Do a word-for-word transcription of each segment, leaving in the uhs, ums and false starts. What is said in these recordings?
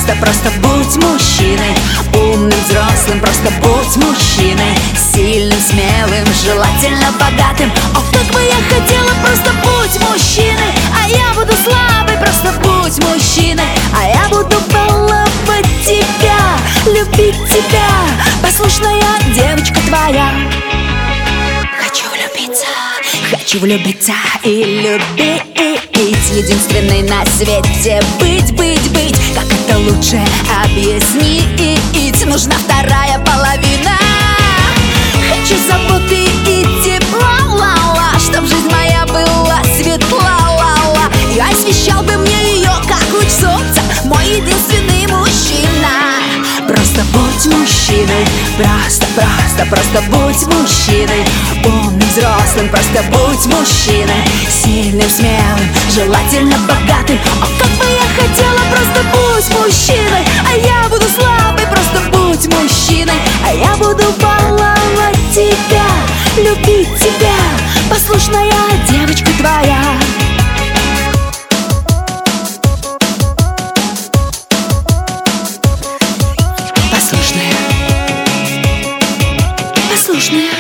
просто будь мужчиной. Умным, взрослым, просто будь мужчиной. Сильным, смелым, желательно богатым. О, как бы я хотела, просто будь мужчиной. А я буду слабой, просто будь мужчиной. А я буду баловать тебя, любить тебя, послушная девочка твоя. Хочу влюбиться, хочу влюбиться и любить. Единственный на свете быть, быть, быть. Как это лучше объяснить? Нужна вторая половина. Хочу заботы и тепла, ла-ла, чтоб жизнь моя была светла, ла-ла. И освещал бы мне ее, как луч солнца, мой единственный мужчина. Просто будь мужчиной, просто, просто, просто будь мужчиной. Умным, взрослым, просто будь мужчиной. Сильным, смелым, желательно богатым. О, как бы я хотела, просто будь мужчиной. А я буду слабой, просто будь мужчиной. А я буду баловать тебя, любить тебя, послушная девочка твоя. Послушная, послушная.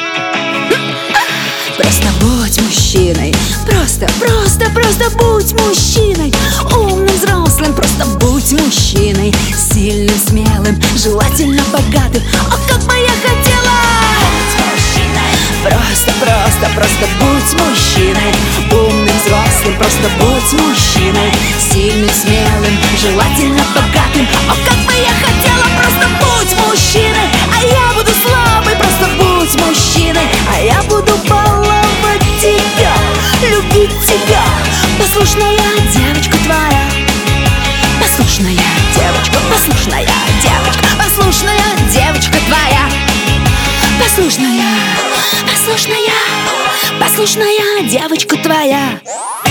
Просто будь мужчиной. Просто, просто, просто будь мужчиной. Умным, взрослым, просто будь мужчиной. Сильным, смелым, желательно богатым. О, как бы я хотела будь мужчиной. Просто, просто, просто будь мужчиной. Умным, взрослым, просто будь мужчиной. Сильным, смелым, желательно богатым. О, как бы я хотела, просто будь мужчиной. А я буду слабой, просто будь мужчиной. А я буду баловать тебя, любить тебя, послушная девочка твоя. Послушная девочка, послушная девочка, послушная девочка твоя. Послушная, послушная, послушная девочка твоя.